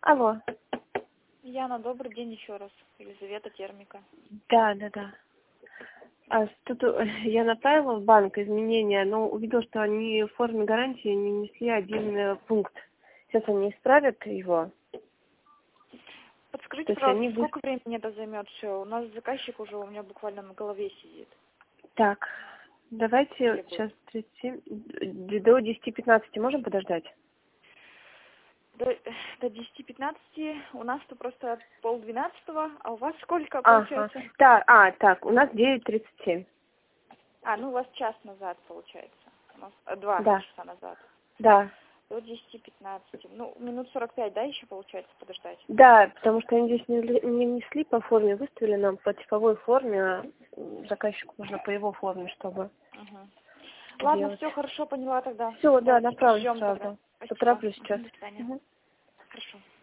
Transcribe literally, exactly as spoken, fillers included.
Алло. Яна, добрый день еще раз. Елизавета Термика. Да, да, да. А тут я направила в банк изменения, но увидела, что они в форме гарантии не внесли один э, пункт. Сейчас они исправят его. Подскажите, То есть пожалуйста, они вы... сколько времени это займет все? У нас заказчик уже у меня буквально на голове сидит. Так, давайте Требует. сейчас тридцать семь, до десяти пятнадцати можем подождать? До, до десяти пятнадцати у нас-то просто полдвенадцатого, а у вас сколько Ага. получается? Так, а, так, у нас девять тридцать семь. А, ну у вас час назад получается. У нас а, два Да. часа назад. Да. До десяти пятнадцати. Ну, минут сорок пять, да, еще получается подождать? Да, потому что они здесь не, вли- не внесли по форме, выставили нам по типовой форме, а заказчику нужно по его форме, чтобы Угу. Ладно, делать. все, хорошо, поняла тогда. Все, да, Давайте направлю ждем тогда. сразу. Спасибо. Потороплюсь сейчас. Мгм, до свидания. Мгм. Хорошо.